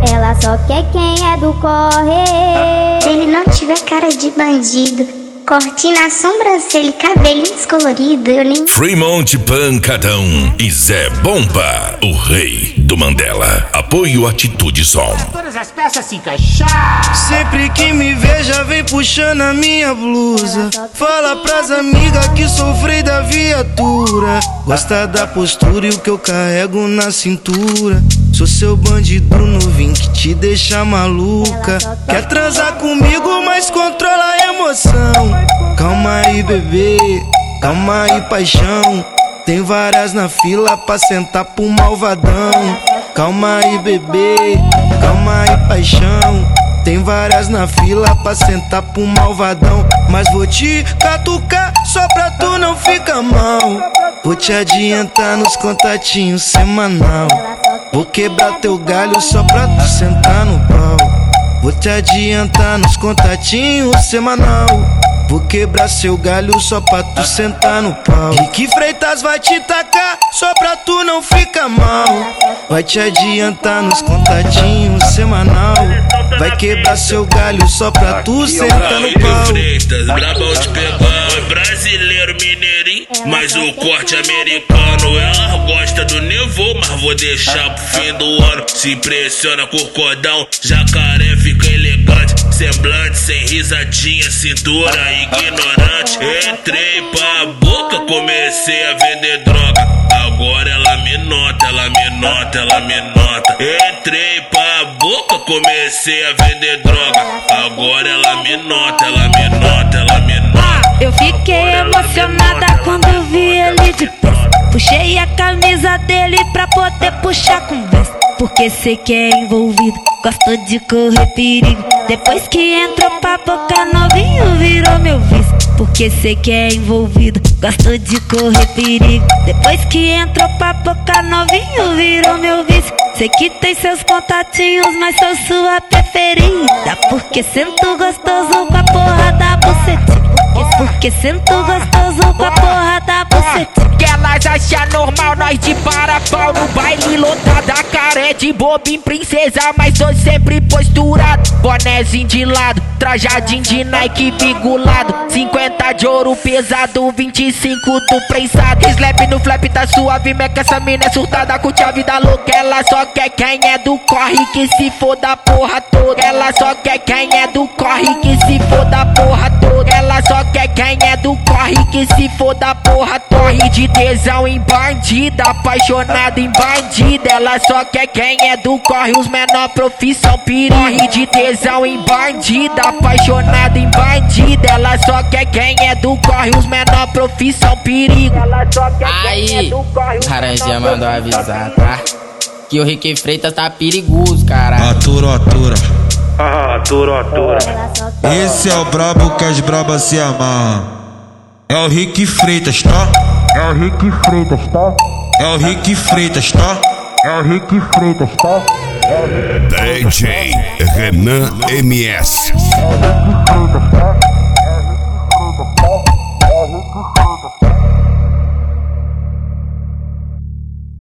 Ela só quer quem é do corre. Se ele não tiver cara de bandido, corte na sobrancelha e cabelinho descolorido, eu nem... Fremont Pancadão e Zé Bomba, o rei do Mandela. Apoio Atitude Som. Todas as peças se encaixaram. Sempre que me vê já vem puxando a minha blusa. Fala pras amigas que sofri da viatura. Gosta da postura e o que eu carrego na cintura. Sou seu bandido novinho que te deixa maluca. Quer transar comigo, mas controla a emoção. Calma aí, bebê, calma aí, paixão. Tem várias na fila pra sentar pro malvadão. Calma aí, bebê, calma aí, paixão. Tem várias na fila pra sentar pro malvadão. Mas vou te catucar só pra tu não ficar mal. Vou te adiantar nos contatinhos semanal. Vou quebrar teu galho só pra tu sentar no pau. Vou te adiantar nos contatinhos semanal. Vou quebrar seu galho só pra tu sentar no pau. Rick Freitas vai te tacar só pra tu não ficar mal. Vai te adiantar nos contatinhos semanal. Vai quebrar seu galho só pra tu sentar no pau. Freitas, brabão de pegar, brasileiro, mineirinho, mas o corte americano. Ela gosta do nevô, mas vou deixar pro fim do ano. Se impressiona com o cordão, jacaré fica elegante. Semblante, sem risadinha, cintura ignorante. Entrei pra boca, comecei a vender droga. Agora ela me nota, ela me nota, ela me nota. Entrei pra boca, comecei a vender droga. Agora ela me nota, ela me nota, ela me nota. Eu fiquei emocionada quando vi ele de pé. Puxei a camisa dele pra poder puxar conversa. Porque sei que é envolvido, gosto de correr perigo. Depois que entrou pra boca, novinho virou meu vício. Porque sei que é envolvido, gosto de correr perigo. Depois que entrou pra boca, novinho virou meu vício. Sei que tem seus contatinhos, mas sou sua preferida. Porque sinto gostoso com a porra da bucetinha. Porque sinto gostoso com a porra da bucetinha. Que elas acham normal, nós de para-pau no baile lotada. Caré de bobinho, princesa, mas tô sempre posturado. Bonézinho de lado, trajadinho de Nike bigulado. 50 de ouro pesado, 25 do prensado. Slap no flap tá suave, meca, essa mina é surtada. Curte a vida louca, ela só quer quem é do corre, que se for da porra toda. Ela só quer quem é do corre, que se for da porra toda. Ela só quer quem é do corre, que se for da porra toda. Corre de tesão em bandida, apaixonada em bandida. Ela só quer quem é do corre, os menor profissão perigo. Corre de tesão em bandida, apaixonada em bandida. Ela só quer quem é do corre, os menor profissão perigo. Aí, Laranjinha mandou avisar, tá? Que o Rick Freitas tá perigoso, cara. Atura, atura. Atura, atura. Esse é o brabo que as brabas se amarram. É o Rick Freitas, tá? É o Rick Freitas, tá? É o Rick Freitas, tá? É o Rick Freitas, tá? DJ Renan MS. É o Rick Freitas, tá?